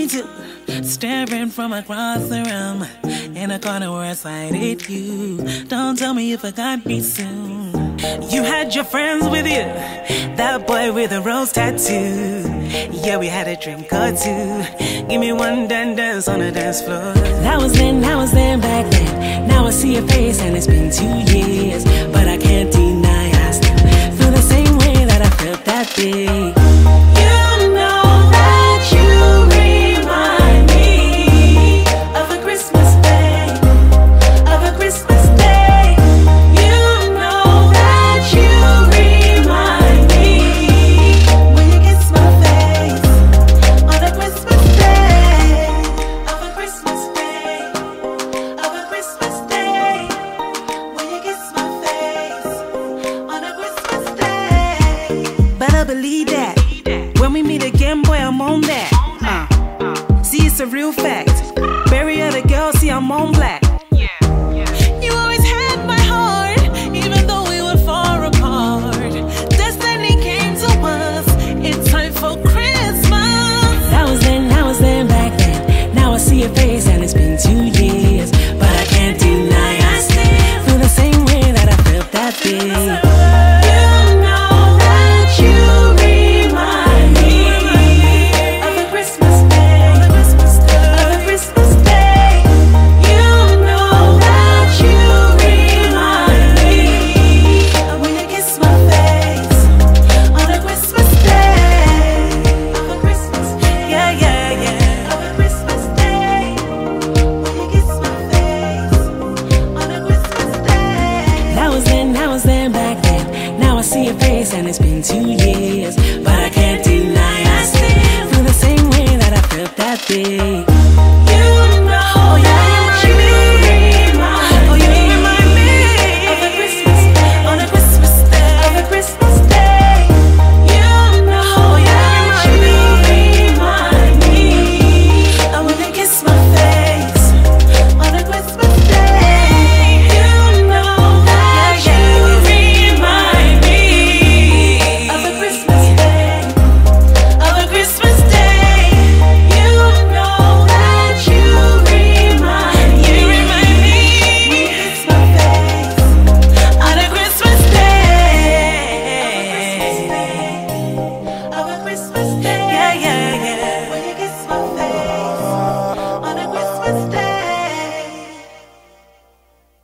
me too. Staring from across the room in a corner where I sighted you. Don't tell me you forgot me soon. You had your friends with you, that boy with a rose tattoo. Yeah, we had a drink or two. Give me one dance on the dance floor. That was then back then. Now I see your face and it's been 2 years, but I can't deny I still feel the same way that I felt that day. You know that you remind me of a Christmas day, of a Christmas day. You know that you remind me when you kiss my face on a Christmas day, of a Christmas day, of a Christmas day. When you kiss my face on a Christmas day. Better believe that when we meet again, boy, I'm on that. See, it's a real fact. Bury other girls, see, I'm on black. You always had my heart, even though we were far apart. Destiny came to us. It's time for Christmas. That was then back then. Now I see your face and it's been 2 years, but I can't deny I still feel the same way that I felt that day. And it's been 2 years,